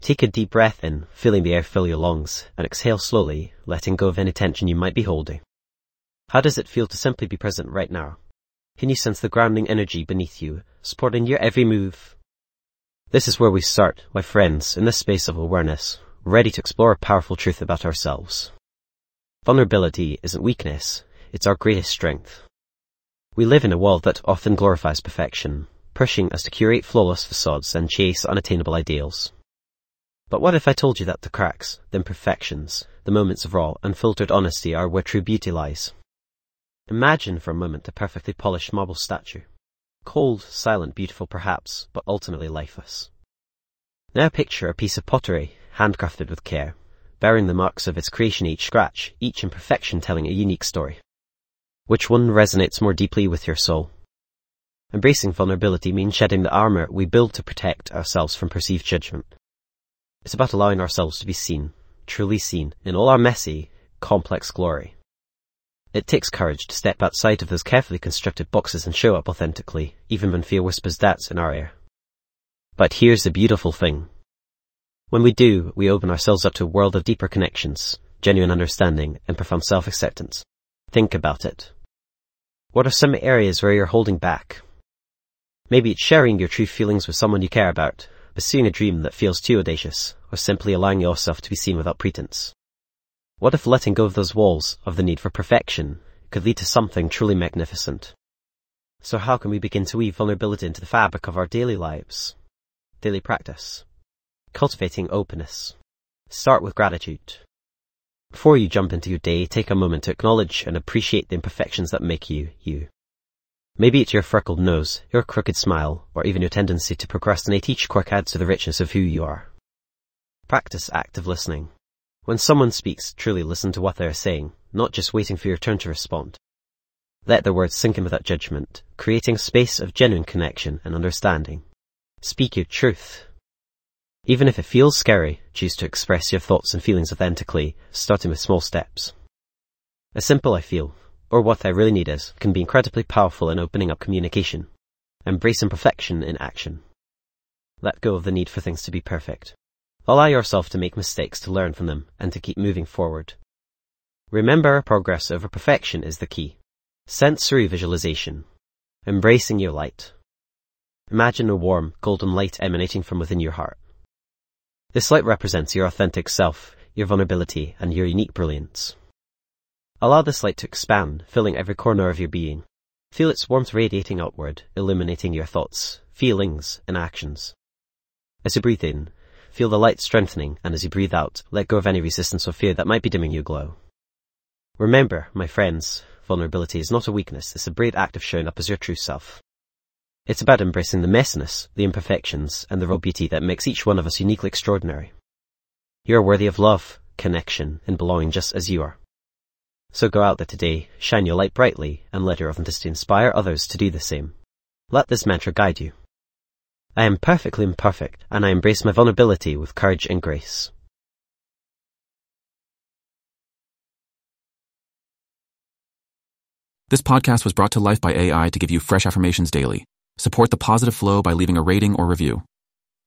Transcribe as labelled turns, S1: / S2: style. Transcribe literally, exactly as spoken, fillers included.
S1: Take a deep breath in, feeling the air fill your lungs, and exhale slowly, letting go of any tension you might be holding. How does it feel to simply be present right now? Can you sense the grounding energy beneath you, supporting your every move? This is where we start, my friends, in this space of awareness, ready to explore a powerful truth about ourselves. Vulnerability isn't weakness, it's our greatest strength. We live in a world that often glorifies perfection, pushing us to curate flawless facades and chase unattainable ideals. But what if I told you that the cracks, the imperfections, the moments of raw, unfiltered honesty are where true beauty lies? Imagine for a moment a perfectly polished marble statue. Cold, silent, beautiful perhaps, but ultimately lifeless. Now picture a piece of pottery, handcrafted with care, bearing the marks of its creation, each scratch, each imperfection telling a unique story. Which one resonates more deeply with your soul? Embracing vulnerability means shedding the armor we build to protect ourselves from perceived judgment. It's about allowing ourselves to be seen, truly seen, in all our messy, complex glory. It takes courage to step outside of those carefully constructed boxes and show up authentically, even when fear whispers doubts in our ear. But here's the beautiful thing. When we do, we open ourselves up to a world of deeper connections, genuine understanding, and profound self-acceptance. Think about it. What are some areas where you're holding back? Maybe it's sharing your true feelings with someone you care about, pursuing a dream that feels too audacious, or simply allowing yourself to be seen without pretense. What if letting go of those walls, of the need for perfection, could lead to something truly magnificent? So how can we begin to weave vulnerability into the fabric of our daily lives? Daily practice. Cultivating openness. Start with gratitude. Before you jump into your day, take a moment to acknowledge and appreciate the imperfections that make you, you. Maybe it's your freckled nose, your crooked smile, or even your tendency to procrastinate. Each quirk adds to the richness of who you are. Practice active listening. When someone speaks, truly listen to what they are saying, not just waiting for your turn to respond. Let their words sink in without judgment, creating a space of genuine connection and understanding. Speak your truth. Even if it feels scary, choose to express your thoughts and feelings authentically, starting with small steps. A simple I feel, or what I really need is, can be incredibly powerful in opening up communication. Embrace imperfection in action. Let go of the need for things to be perfect. Allow yourself to make mistakes, to learn from them, and to keep moving forward. Remember, progress over perfection is the key. Sensory visualization. Embracing your light. Imagine a warm, golden light emanating from within your heart. This light represents your authentic self, your vulnerability, and your unique brilliance. Allow this light to expand, filling every corner of your being. Feel its warmth radiating outward, illuminating your thoughts, feelings, and actions. As you breathe in, feel the light strengthening, and as you breathe out, let go of any resistance or fear that might be dimming your glow. Remember, my friends, vulnerability is not a weakness, it's a brave act of showing up as your true self. It's about embracing the messiness, the imperfections, and the raw beauty that makes each one of us uniquely extraordinary. You are worthy of love, connection, and belonging just as you are. So go out there today, shine your light brightly, and let your authenticity inspire others to do the same. Let this mantra guide you. I am perfectly imperfect, and I embrace my vulnerability with courage and grace.
S2: This podcast was brought to life by A I to give you fresh affirmations daily. Support the positive flow by leaving a rating or review.